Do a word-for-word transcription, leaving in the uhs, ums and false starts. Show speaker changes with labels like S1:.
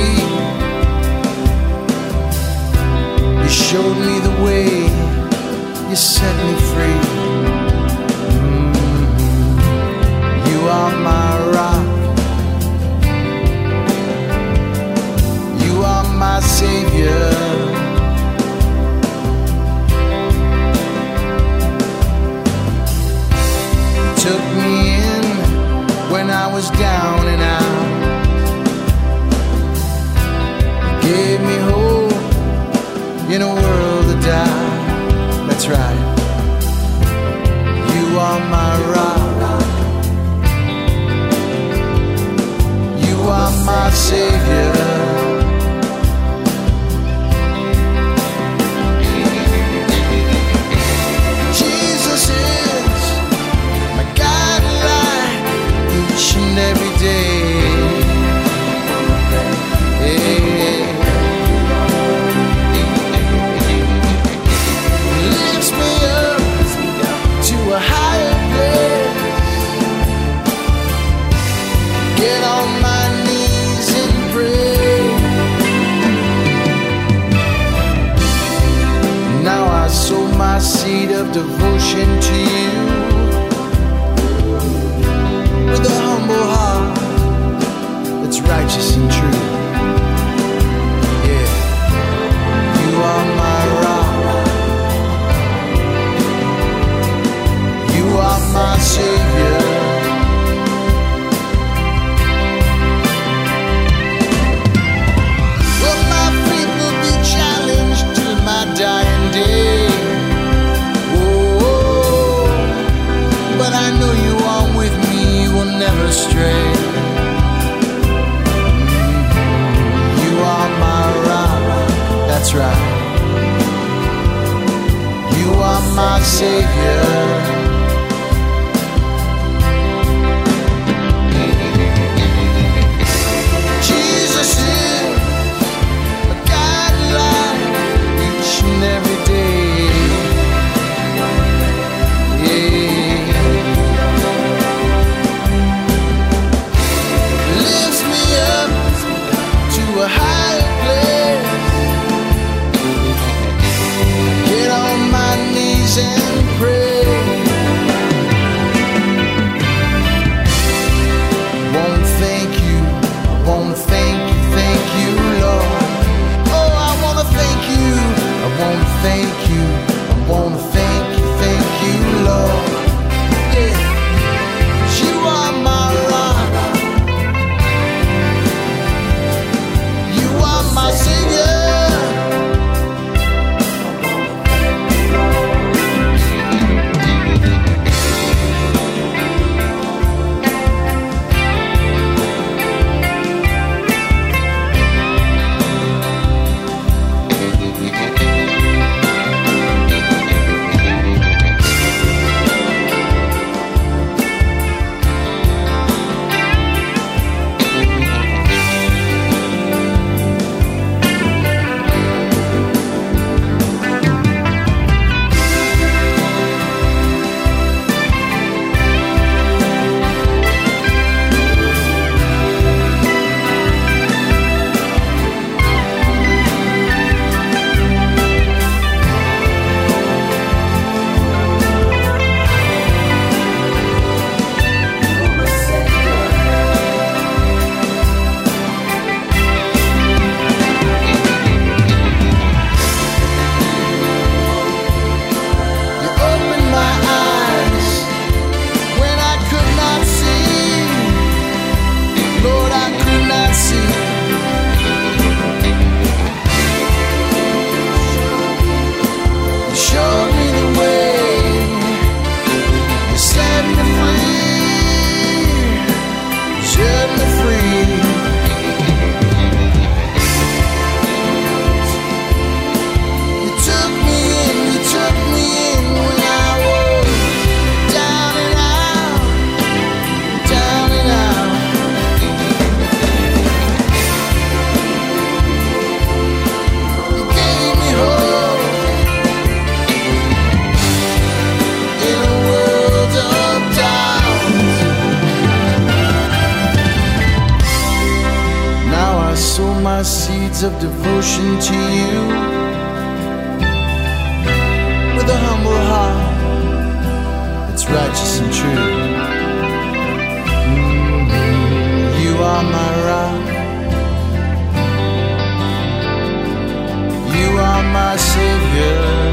S1: You showed me the way, you set me free. Mm-hmm. You are my rock, you are my savior. Took me in when I was down and out, gave me hope in a world of doubt. That's right. You are my rock, you are my savior. Jesus is my guideline each and every day. Hey. Lifts me up to a higher place. Get on my knees and pray. Now I sow my seed of devotion to you with a humble heart that's righteous and true. Yeah, you are my rock, you are my savior. Well, my faith will be challenged till my dying day. Oh, but I know you are with me, you will never stray. You are my rock, that's right. You are my savior. Jesus is a guideline each and every day. Yeah. Lifts me up to a higher place. Get on my knees and pray. seeds of devotion to you. With a humble heart that's righteous and true. Mm-hmm. You are my rock. You are my savior.